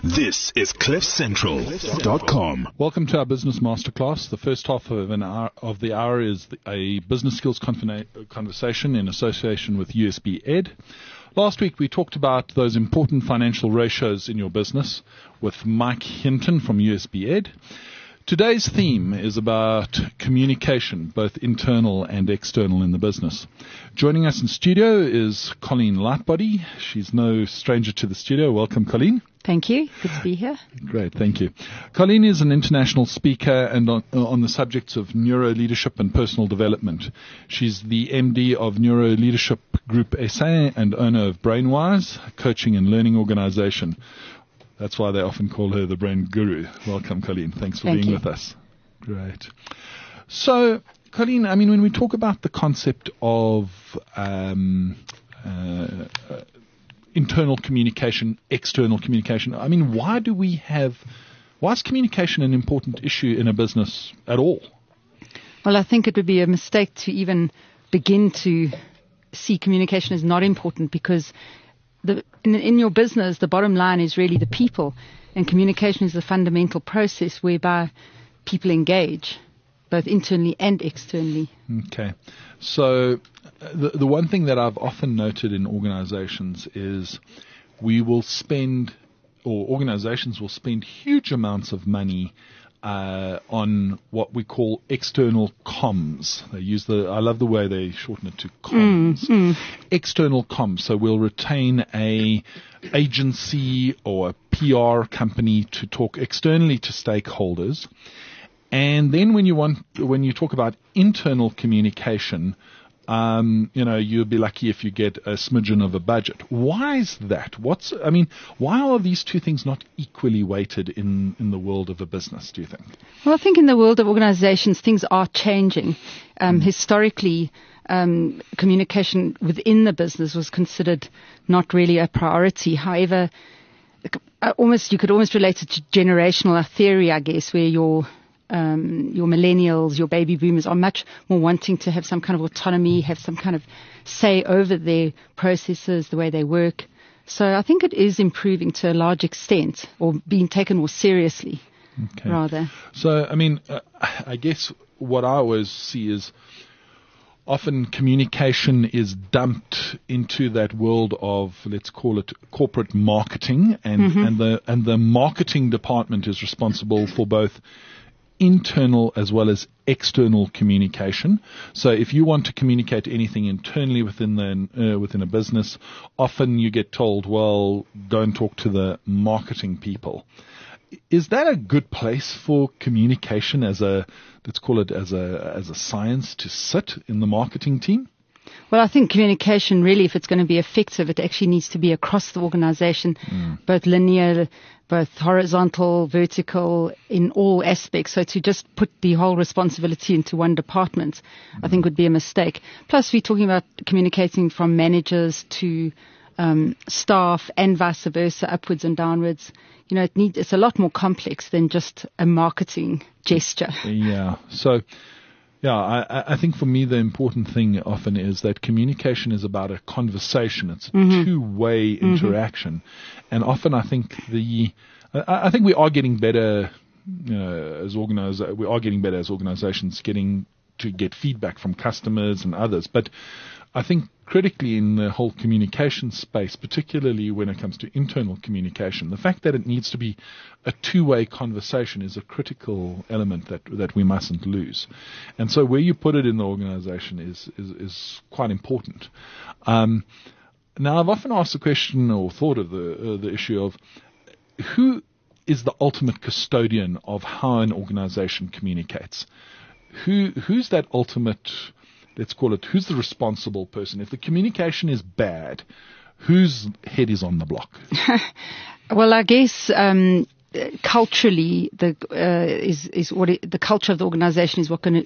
This is CliffCentral.com. Welcome to our business masterclass. The first half of the hour is a business skills conversation in association with USB Ed. Last week we talked about those important financial ratios in your business with Mike Hinton from USB Ed. Today's theme is about communication, both internal and external in the business. Joining us in studio is Colleen Lightbody. She's no stranger to the studio. Welcome, Colleen. Thank you. Good to be here. Great, thank you. Colleen is an international speaker and on the subjects of neuro leadership and personal development. She's the MD of Neuro Leadership Group SA and owner of Brainwise, a coaching and learning organization. That's why they often call her the brain guru. Welcome, Colleen. Thanks for being with us. Great. So, Colleen, I mean, when we talk about the concept of internal communication, external communication, I mean, why is communication an important issue in a business at all? Well, I think it would be a mistake to even begin to see communication as not important, because in your business, the bottom line is really the people, and communication is the fundamental process whereby people engage, both internally and externally. Okay. So the one thing that I've often noted in organizations is organizations will spend huge amounts of money on what we call external comms. I love the way they shorten it to comms. External comms. So we'll retain a agency or a PR company to talk externally to stakeholders. And then when you talk about internal communication, you'll be lucky if you get a smidgen of a budget. Why is that? Why are these two things not equally weighted in the world of a business, do you think? Well, I think in the world of organizations, things are changing. Historically, communication within the business was considered not really a priority. However, you could almost relate it to generational theory, I guess, where your millennials, your baby boomers are much more wanting to have some kind of autonomy, have some kind of say over their processes, the way they work. So I think it is improving to a large extent, or being taken more seriously, rather. So, I guess what I always see is often communication is dumped into that world of, let's call it, corporate marketing, and the marketing department is responsible for both internal as well as external communication. So if you want to communicate anything internally within a business, often you get told, well, go and talk to the marketing people. Is that a good place for communication as a science to sit in the marketing team? Well, I think communication really, if it's going to be effective, it actually needs to be across the organization, both linear, both horizontal, vertical, in all aspects. So to just put the whole responsibility into one department, I think would be a mistake. Plus, we're talking about communicating from managers to staff and vice versa, upwards and downwards. It's a lot more complex than just a marketing gesture. Yeah. So, I think for me the important thing often is that communication is about a conversation. It's a two-way interaction, and often I think we are getting better as organizations to get feedback from customers and others. But I think critically in the whole communication space, particularly when it comes to internal communication, the fact that it needs to be a two-way conversation is a critical element that we mustn't lose. And so where you put it in the organization is quite important. Now, I've often asked the question or thought of the issue of who is the ultimate custodian of how an organization communicates? Who's that ultimate, let's call it, who's the responsible person? If the communication is bad, whose head is on the block? Well, I guess culturally, the culture of the organization is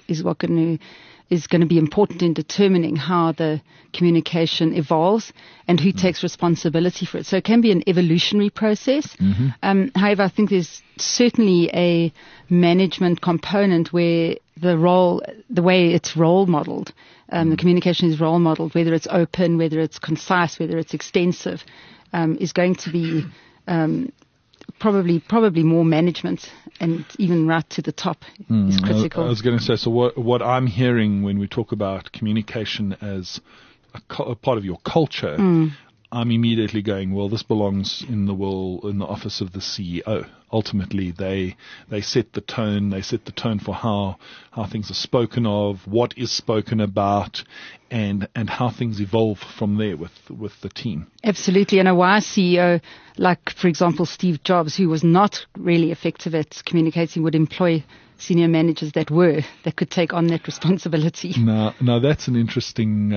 going to be important in determining how the communication evolves and who takes responsibility for it. So it can be an evolutionary process. However, I think there's certainly a management component where the way it's role modeled, the communication is role modeled, whether it's open, whether it's concise, whether it's extensive, is going to be probably more management and even right to the top is critical. I was going to say, so what I'm hearing when we talk about communication as a part of your culture, I'm immediately going, well, this belongs in the office of the CEO. Ultimately, they set the tone. They set the tone for how things are spoken of, what is spoken about, and how things evolve from there with the team. Absolutely. And a wise CEO, like, for example, Steve Jobs, who was not really effective at communicating, would employ senior managers that could take on that responsibility. Now that's an interesting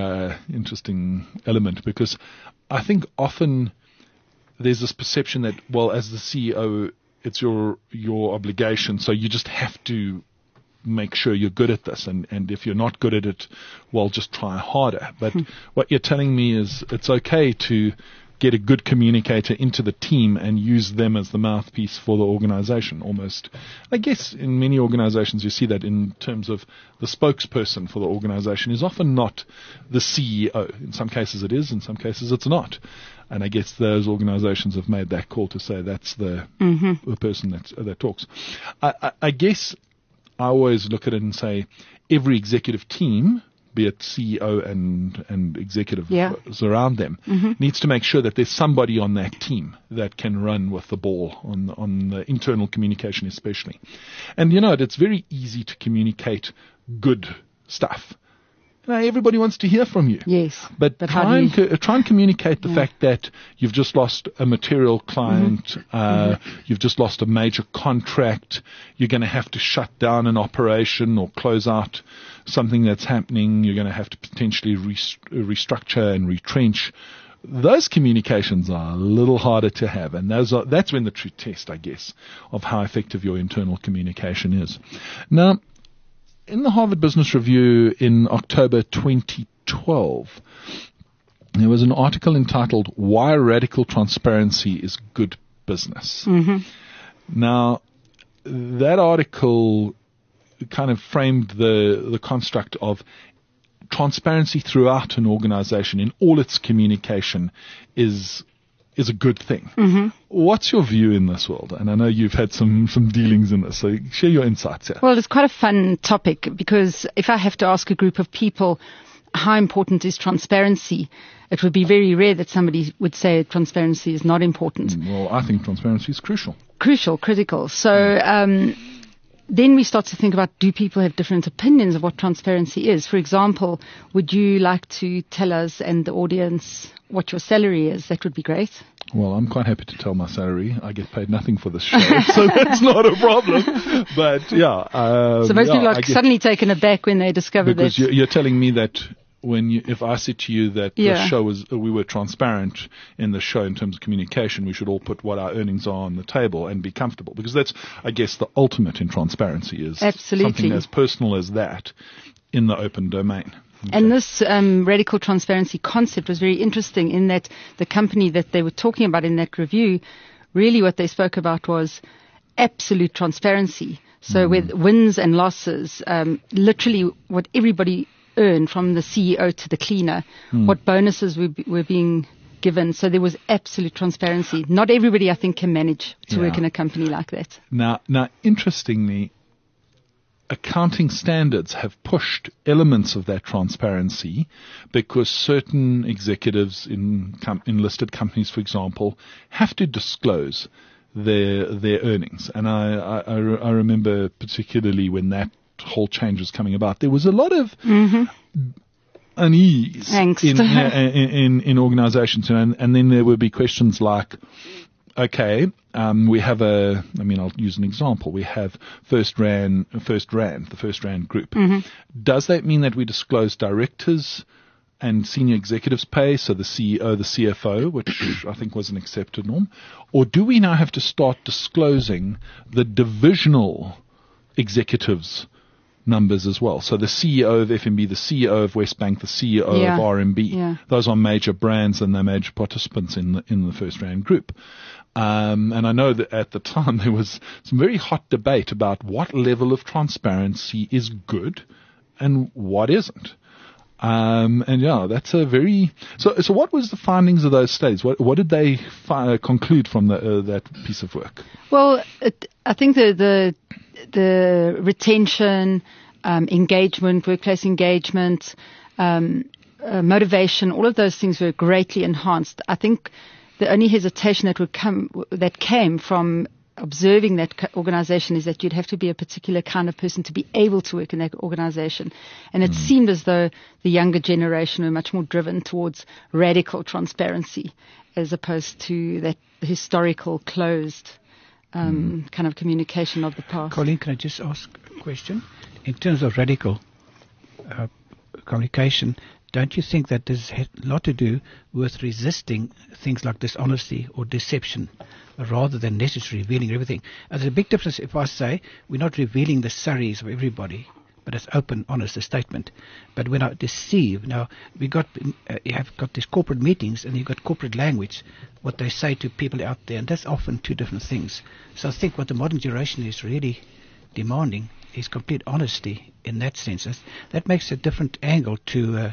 element, because I think often there's this perception that, well, as the CEO, it's your obligation, so you just have to make sure you're good at this, and if you're not good at it, well, just try harder. But what you're telling me is it's okay to get a good communicator into the team and use them as the mouthpiece for the organization almost. I guess in many organizations you see that in terms of the spokesperson for the organization is often not the CEO. In some cases it is, in some cases it's not. And I guess those organizations have made that call to say that's the person that talks. I guess I always look at it and say every executive team, be it CEO and executives around them, needs to make sure that there's somebody on that team that can run with the ball on the internal communication especially. And it's very easy to communicate good stuff. Everybody wants to hear from you. Yes. But try and communicate the fact that you've just lost a material client, you've just lost a major contract, you're going to have to shut down an operation or close out something that's happening, you're going to have to potentially restructure and retrench. Those communications are a little harder to have, and that's when the true test, I guess, of how effective your internal communication is. Now, in the Harvard Business Review in October 2012, there was an article entitled "Why Radical Transparency is Good Business." Now, that article kind of framed the construct of transparency throughout an organization in all its communication is a good thing. What's your view in this world? And I know you've had some dealings in this, so share your insights here. Well, it's quite a fun topic, because if I have to ask a group of people how important is transparency, it would be very rare that somebody would say transparency is not important. Well, I think transparency is crucial. Critical. So then we start to think about, do people have different opinions of what transparency is? For example, would you like to tell us and the audience what your salary is? That would be great. Well, I'm quite happy to tell my salary. I get paid nothing for this show, so that's not a problem. But yeah. So most people are suddenly taken aback when they discover because that. Because you're telling me that if I said to you that the show we were transparent in the show in terms of communication, we should all put what our earnings are on the table and be comfortable, because that's, I guess, the ultimate in transparency is something as personal as that in the open domain. Okay. And this radical transparency concept was very interesting in that the company that they were talking about in that review, really what they spoke about was absolute transparency. So with wins and losses, literally what everybody earned, from the CEO to the cleaner, what bonuses were being given. So there was absolute transparency. Not everybody, I think, can manage to work in a company like that. Now, interestingly, accounting standards have pushed elements of that transparency, because certain executives in listed companies, for example, have to disclose their earnings. And I remember particularly when that whole change was coming about, there was a lot of unease in organizations, and then there would be questions like, okay, we have I'll use an example. We have the First Rand Group. Does that mean that we disclose directors and senior executives' pay, so the CEO, the CFO, which I think was an accepted norm? Or do we now have to start disclosing the divisional executives' numbers as well? So the CEO of FNB, the CEO of Westbank, the CEO of RMB. Those are major brands and they're major participants in the First Rand Group. And I know that at the time there was some very hot debate about what level of transparency is good and what isn't. And yeah, that's a very, so what was the findings of those studies? What did they conclude from that piece of work? Well, I think the retention, engagement, workplace engagement, motivation, all of those things were greatly enhanced. I think the only hesitation that came from observing that organization is that you'd have to be a particular kind of person to be able to work in that organization. And it seemed as though the younger generation were much more driven towards radical transparency as opposed to that historical closed kind of communication of the past. Colleen, can I just ask a question? In terms of radical communication, don't you think that this has a lot to do with resisting things like dishonesty or deception rather than necessarily revealing everything? There's a big difference if I say we're not revealing the surreys of everybody, but it's open, honest, a statement. But when I deceive, now you have got these corporate meetings and you've got corporate language, what they say to people out there, and that's often two different things. So I think what the modern generation is really demanding is complete honesty in that sense. That makes a different angle to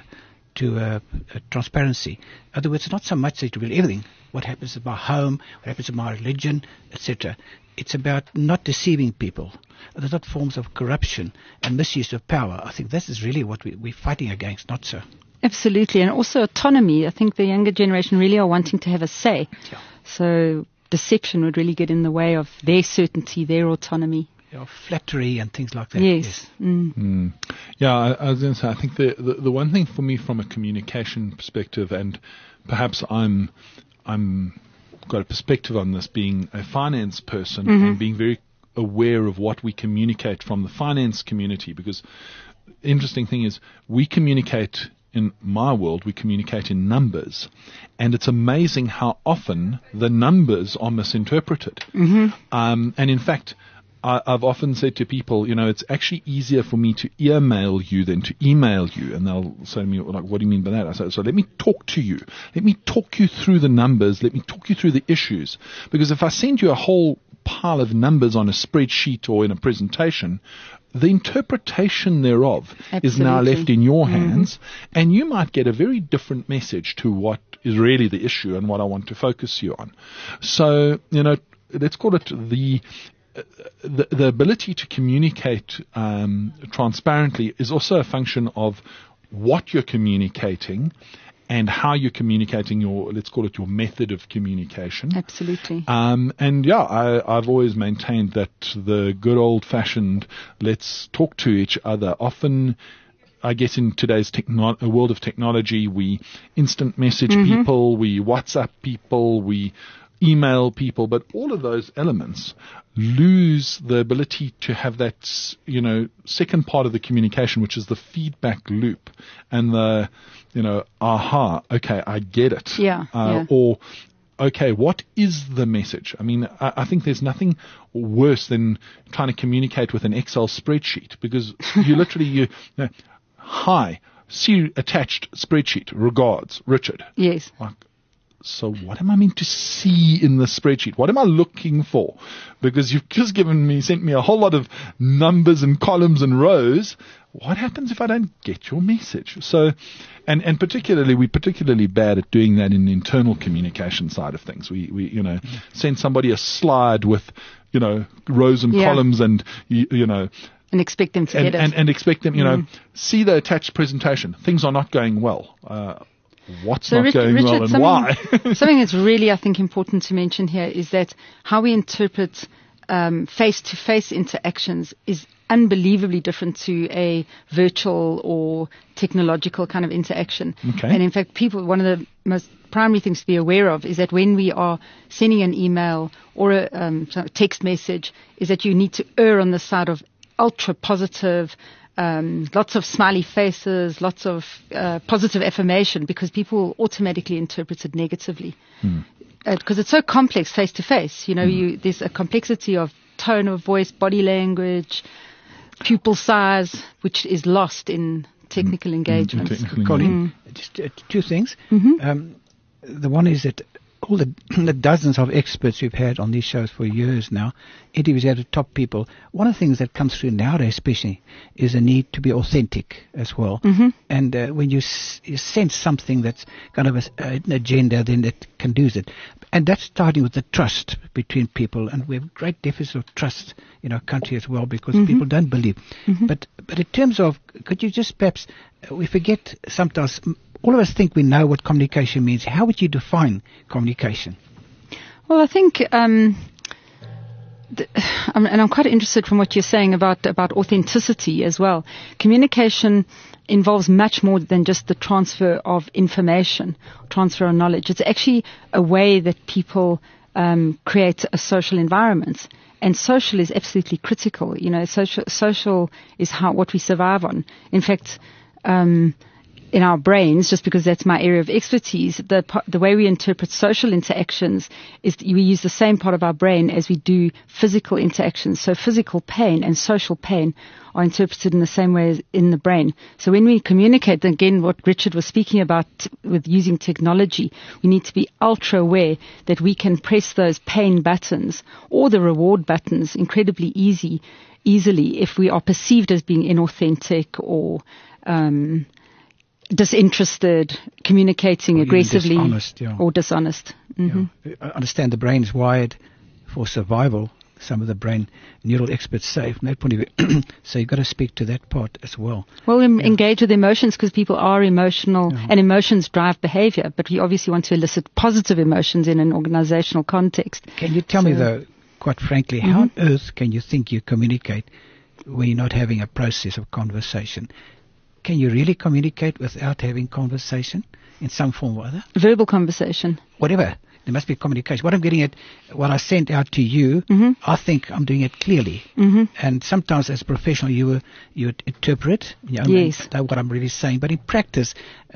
transparency. In other words, it's not so much that you reveal everything, what happens in my home, what happens in my religion, etc. It's about not deceiving people. There's not forms of corruption and misuse of power. I think this is really what we're fighting against, not so. Absolutely, and also autonomy. I think the younger generation really are wanting to have a say. Yeah. So deception would really get in the way of their certainty, their autonomy. Flattery and things like that. Yes. Yeah, I was going to say, I think the one thing for me from a communication perspective, and perhaps I'm got a perspective on this being a finance person and being very aware of what we communicate from the finance community, because the interesting thing is we communicate, in my world, we communicate in numbers, and it's amazing how often the numbers are misinterpreted. And in fact, I've often said to people, it's actually easier for me to earmail you than to email you. And they'll say to me, like, what do you mean by that? I say, so let me talk to you. Let me talk you through the numbers. Let me talk you through the issues. Because if I send you a whole pile of numbers on a spreadsheet or in a presentation, the interpretation thereof is now left in your hands, and you might get a very different message to what is really the issue and what I want to focus you on. So, let's call it the ability to communicate transparently is also a function of what you're communicating and how you're communicating let's call it your method of communication. Absolutely. And yeah, I've always maintained that the good old-fashioned let's talk to each other, often, I guess in today's world of technology, we instant message people, we WhatsApp people, we email people, but all of those elements lose the ability to have that, second part of the communication, which is the feedback loop and the, aha, okay, I get it. Or, okay, what is the message? I mean, I think there's nothing worse than trying to communicate with an Excel spreadsheet, because you literally, hi, see attached spreadsheet, regards, Richard. Yes. Like, so what am I meant to see in the spreadsheet? What am I looking for? Because you've just sent me a whole lot of numbers and columns and rows. What happens if I don't get your message? So, and we're particularly bad at doing that in the internal communication side of things. We send somebody a slide with, rows and columns and, and expect them to get it. And expect them, see the attached presentation. Things are not going well. What's not going well and why? Something that's really, I think, important to mention here is that how we interpret face-to-face interactions is unbelievably different to a virtual or technological kind of interaction. Okay. And in fact, one of the most primary things to be aware of is that when we are sending an email or a text message, is that you need to err on the side of ultra positive, lots of smiley faces, lots of positive affirmation, because people automatically interpret it negatively. Because it's so complex face to face. There's a complexity of tone of voice, body language, pupil size, which is lost in technical engagements. Colleen, just two things. The one is that all the dozens of experts we've had on these shows for years now, interviews out of top people, one of the things that comes through nowadays especially is a need to be authentic as well. Mm-hmm. And when you sense something that's kind of an agenda, then it can lose it. And that's starting with the trust between people. And we have great deficit of trust in our country as well because people don't believe. But in terms of, could you just perhaps, we forget sometimes, all of us think we know what communication means. How would you define communication? Well, I think, and I'm quite interested from what you're saying about authenticity as well. Communication involves much more than just the transfer of information, transfer of knowledge. It's actually a way that people create a social environment. And social is absolutely critical. You know, social is what we survive on. In fact, in our brains, just because that's my area of expertise, the way we interpret social interactions is that we use the same part of our brain as we do physical interactions. So physical pain and social pain are interpreted in the same way as in the brain. So when we communicate, again, what Richard was speaking about with using technology, we need to be ultra aware that we can press those pain buttons or the reward buttons incredibly easily if we are perceived as being inauthentic or disinterested, communicating aggressively, dishonest, or dishonest. Mm-hmm. Yeah. I understand the brain is wired for survival. Some of the brain neural experts say from that point of view. So you've got to speak to that part as well. Well, engage with emotions because people are emotional and emotions drive behavior. But we obviously want to elicit positive emotions in an organizational context. Can you tell me though, quite frankly, how on earth can you think you communicate when you're not having a process of conversation? Can you really communicate without having conversation in some form or other? Verbal conversation. Whatever. There must be communication. What I'm getting at, what I sent out to you, I think I'm doing it clearly. And sometimes as a professional, you interpret, know what I'm really saying. But in practice,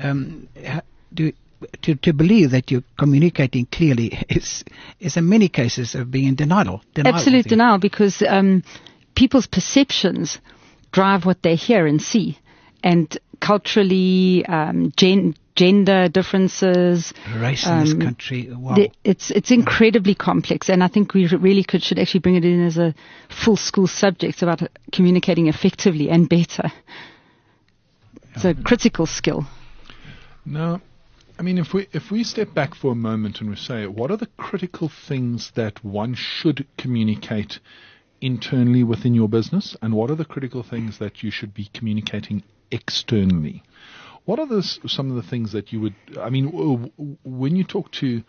to believe that you're communicating clearly is in many cases of being in denial. Absolute denial, because people's perceptions drive what they hear and see. And culturally, gender differences, race in this country. Wow. It's incredibly complex, and I think we really should actually bring it in as a full school subject about communicating effectively and better. It's a critical skill. Now, I mean, if we step back for a moment and we say, what are the critical things that one should communicate internally within your business, and what are the critical things that you should be communicating externally? What are some of the things that you would, I mean, when you talk to,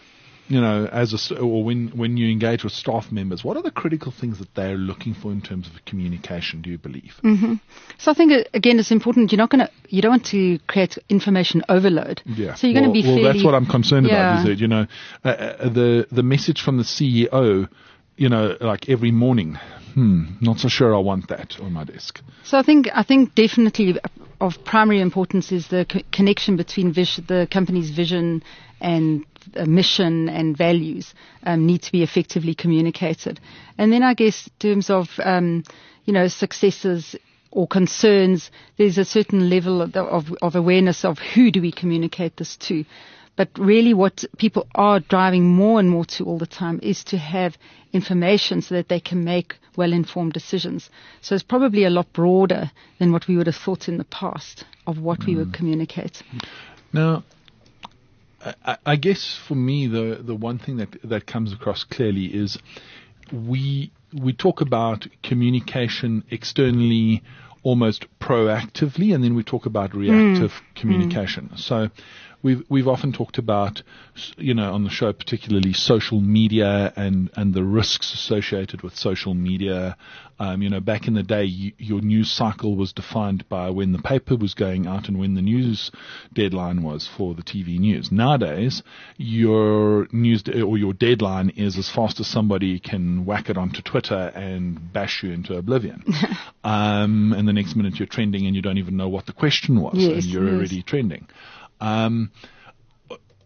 or when you engage with staff members, what are the critical things that they're looking for in terms of communication, do you believe? So I think, again, it's important. You don't want to create information overload. Yeah. So you're going to be fairly... Well, that's what I'm concerned about, is that, the message from the CEO, like every morning, not so sure I want that on my desk. So I think definitely of primary importance is the connection between the company's vision and mission and values need to be effectively communicated. And then I guess in terms of, successes or concerns, there's a certain level of awareness of who do we communicate this to. But really what people are driving more and more to all the time is to have information so that they can make well-informed decisions. So it's probably a lot broader than what we would have thought in the past of what we would communicate. Now, I guess for me, the one thing that comes across clearly is we talk about communication externally almost proactively, and then we talk about reactive communication. So we've often talked about, on the show particularly, social media and the risks associated with social media. Back in the day, your news cycle was defined by when the paper was going out and when the news deadline was for the TV news. Nowadays, your news or your deadline is as fast as somebody can whack it onto Twitter and bash you into oblivion. And the next minute you're trending and you don't even know what the question was, and you're already trending.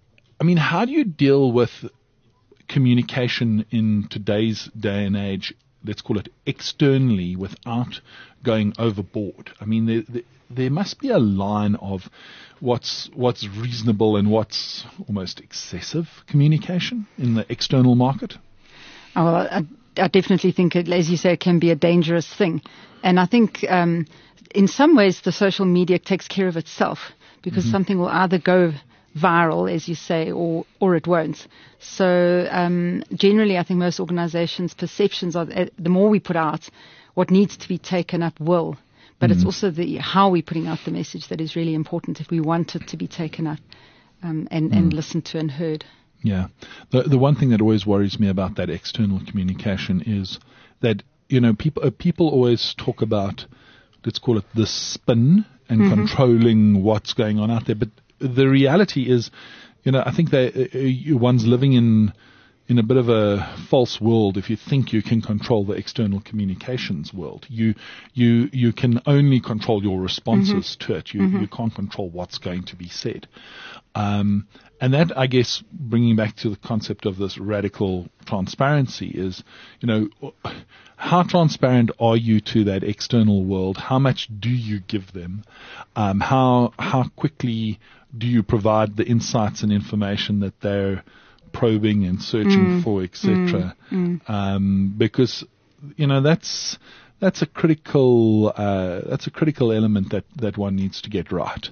How do you deal with communication in today's day and age let's call it externally, without going overboard? I mean, there must be a line of what's reasonable and what's almost excessive communication in the external market. Oh, well, I definitely think, as you say, it can be a dangerous thing. And I think in some ways the social media takes care of itself, because something will either go viral, as you say, or it won't. So generally, I think most organizations' perceptions are the more we put out, what needs to be taken up will. But it's also how we're putting out the message that is really important if we want it to be taken up and listened to and heard. Yeah. The one thing that always worries me about that external communication is that, people always talk about, let's call it the spin and controlling what's going on out there. But the reality is, I think that one's living in a bit of a false world if you think you can control the external communications world. You can only control your responses to it. You can't control what's going to be said. And that, I guess, bringing back to the concept of this radical transparency is, how transparent are you to that external world? How much do you give them? How quickly do you provide the insights and information that they're probing and searching for, etc.? Because that's a critical element that one needs to get right.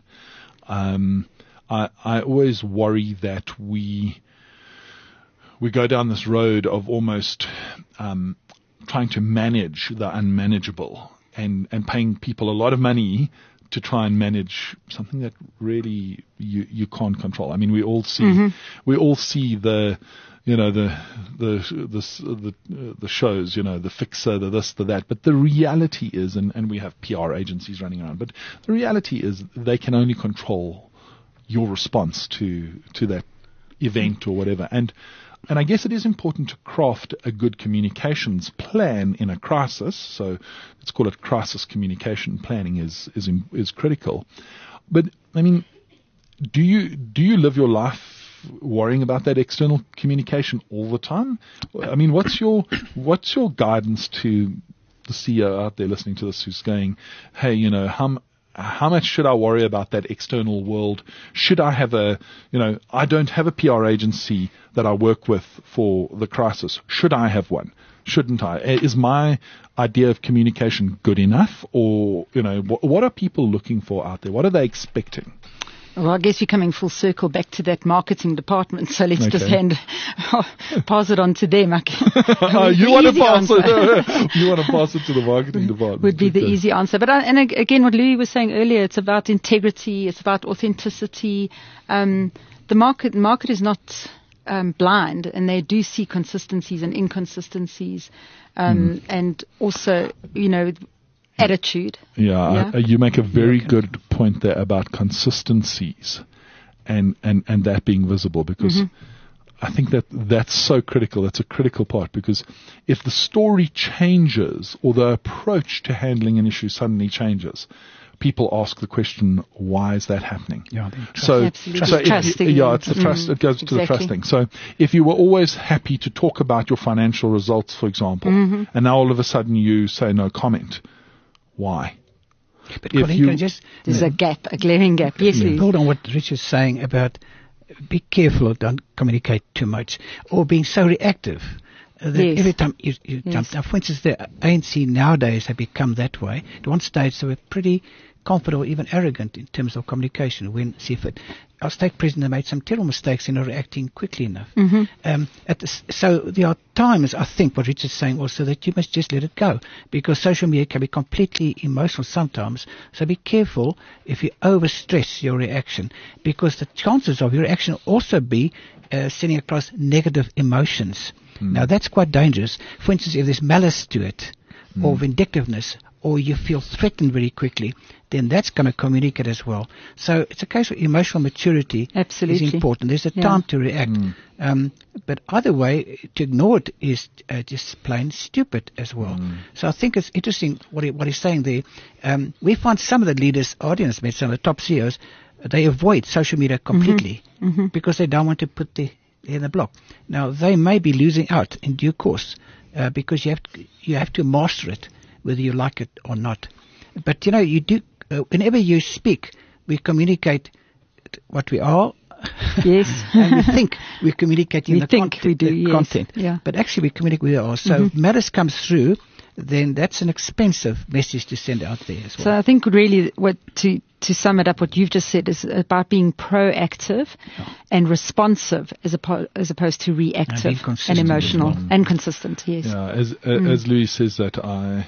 I always worry that we go down this road of almost trying to manage the unmanageable and paying people a lot of money to try and manage something that really you can't control. I mean, we all see the shows, the Fixer, the this, the that. But the reality is, and we have PR agencies running around, but the reality is they can only control your response to that event or whatever. And I guess it is important to craft a good communications plan in a crisis. So let's call it crisis communication planning is critical. But I mean, do you live your life worrying about that external communication all the time? I mean, what's your guidance to the CEO out there listening to this who's going, hey, how much should I worry about that external world? Should I have I don't have a PR agency that I work with for the crisis. Should I have one? Shouldn't I? Is my idea of communication good enough? Or, what are people looking for out there? What are they expecting? Well, I guess you're coming full circle back to that marketing department, so let's just pass it on to them. You want to pass it to the marketing department. Would be the easy answer. But again, what Louis was saying earlier, it's about integrity, it's about authenticity. The market is not blind, and they do see consistencies and inconsistencies, and also, attitude. Yeah. You make a very good point there about consistencies and that being visible, because I think that's so critical. That's a critical part, because if the story changes or the approach to handling an issue suddenly changes, people ask the question, why is that happening? Yeah, it's the trust. It goes to the trusting. So if you were always happy to talk about your financial results, for example, and now all of a sudden you say no comment, why? But Colleen, there's a glaring gap. Yes, build on what Richard's saying about be careful, don't communicate too much, or being so reactive that every time you jump. Now, for instance, the ANC nowadays have become that way. At one stage, they were pretty confident or even arrogant in terms of communication when Seaford. Our stake president made some terrible mistakes in not reacting quickly enough. So there are times, I think, what Richard's saying also, that you must just let it go, because social media can be completely emotional sometimes. So be careful if you overstress your reaction, because the chances of your reaction also be sending across negative emotions. Now that's quite dangerous. For instance, if there's malice to it, or vindictiveness, or you feel threatened very quickly, then that's going to communicate as well. So it's a case of emotional maturity is important. There's a time to react. But either way, to ignore it is just plain stupid as well. So I think it's interesting what he's saying there. We find some of the leaders, audience mates, some of the top CEOs, they avoid social media completely because they don't want to put the in the block. Now, they may be losing out in due course, because you have to master it, whether you like it or not. But you do. Whenever you speak, we communicate what we are. Yes. And we think we're communicating We the think content. we do, yes. Content. Yeah. But actually we communicate with ours. So if matters comes through, then that's an expensive message to send out there as well. So I think really to sum it up, what you've just said is about being proactive and responsive as opposed to reactive being and consistent emotional as well. and consistent. Yes. Yeah, as Louis says that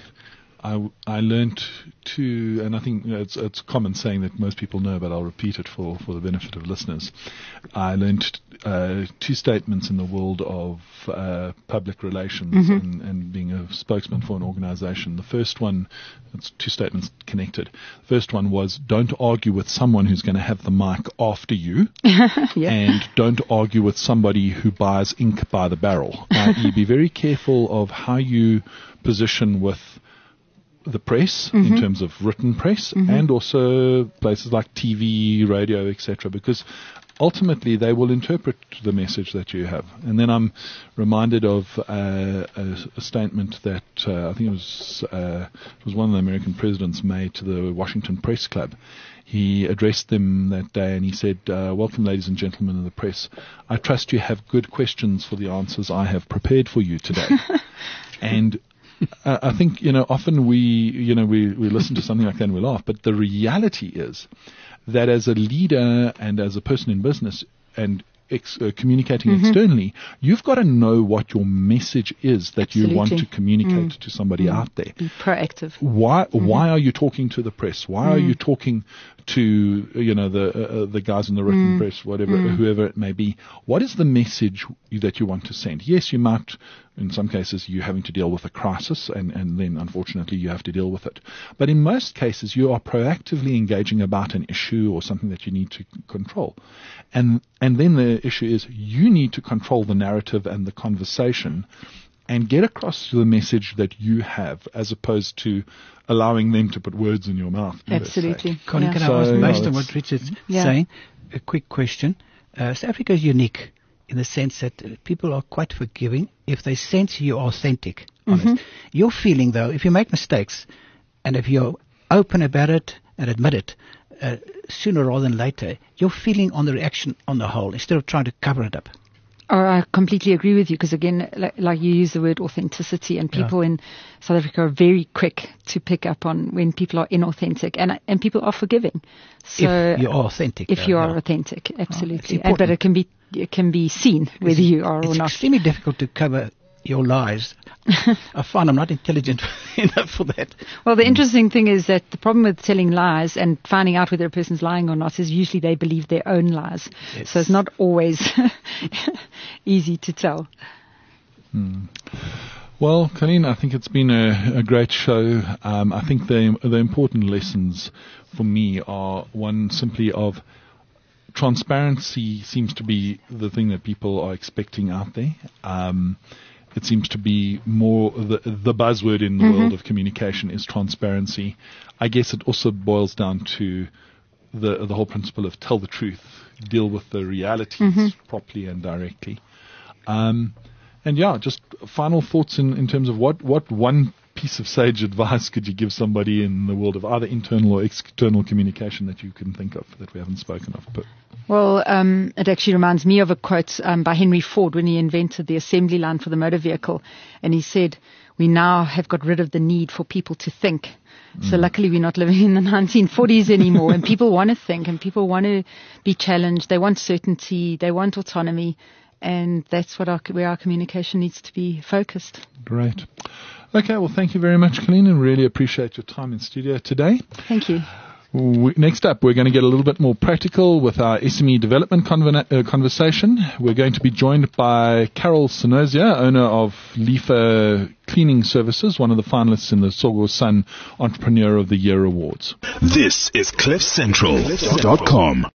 I learned to, and I think it's a common saying that most people know, but I'll repeat it for the benefit of listeners. I learned two statements in the world of public relations and being a spokesman for an organization. The first one, it's two statements connected. The first one was, don't argue with someone who's going to have the mic after you, and don't argue with somebody who buys ink by the barrel. I.e., be very careful of how you position with the press in terms of written press and also places like TV, radio, etc., because ultimately they will interpret the message that you have. And then I'm reminded of a statement that I think it was one of the American presidents made to the Washington Press Club. He addressed them that day and he said, welcome ladies and gentlemen of the press. I trust you have good questions for the answers I have prepared for you today. And I think, often we listen to something like that and we laugh, but the reality is that as a leader and as a person in business and communicating externally, you've got to know what your message is that you want to communicate to somebody out there. Be proactive. Why are you talking to the press? Why are you talking to the guys in the written press, whoever it may be? What is the message that you want to send? Yes, you might, in some cases, you're having to deal with a crisis, and then unfortunately you have to deal with it. But in most cases, you are proactively engaging about an issue or something that you need to control, and then the issue is you need to control the narrative and the conversation and get across the message that you have, as opposed to allowing them to put words in your mouth. Absolutely. Colin, can I ask, based on what Richard's saying, a quick question? South Africa is unique in the sense that people are quite forgiving if they sense you're authentic, honest. Your feeling, though, if you make mistakes and if you're open about it and admit it, sooner rather than later, your feeling on the reaction on the whole, instead of trying to cover it up. Oh, I completely agree with you, because again, like you use the word authenticity, and people in South Africa are very quick to pick up on when people are inauthentic, and people are forgiving. So if you're authentic. If you are authentic, absolutely. But it can be seen whether you are or not. It's extremely difficult to cover your lies. I find I'm not intelligent enough for that. Well, the interesting thing is that the problem with telling lies and finding out whether a person's lying or not is usually they believe their own lies. Yes. So it's not always easy to tell. Well, Colleen, I think it's been a great show. I think the important lessons for me are one simply of transparency seems to be the thing that people are expecting out there. It seems to be more the buzzword in the world of communication is transparency. I guess it also boils down to the whole principle of tell the truth, deal with the realities properly and directly. And just final thoughts in terms of what one piece of sage advice could you give somebody in the world of either internal or external communication that you can think of that we haven't spoken of? Well, it actually reminds me of a quote by Henry Ford when he invented the assembly line for the motor vehicle. And he said, we now have got rid of the need for people to think. So luckily we're not living in the 1940s anymore, and people want to think and people want to be challenged. They want certainty. They want autonomy. And that's where our communication needs to be focused. Great. Okay, well, thank you very much, Colleen, and really appreciate your time in studio today. Thank you. Next up, we're going to get a little bit more practical with our SME development conversation. We're going to be joined by Carol Sinozia, owner of Lifa Cleaning Services, one of the finalists in the Sogo Sun Entrepreneur of the Year Awards. This is CliffCentral.com.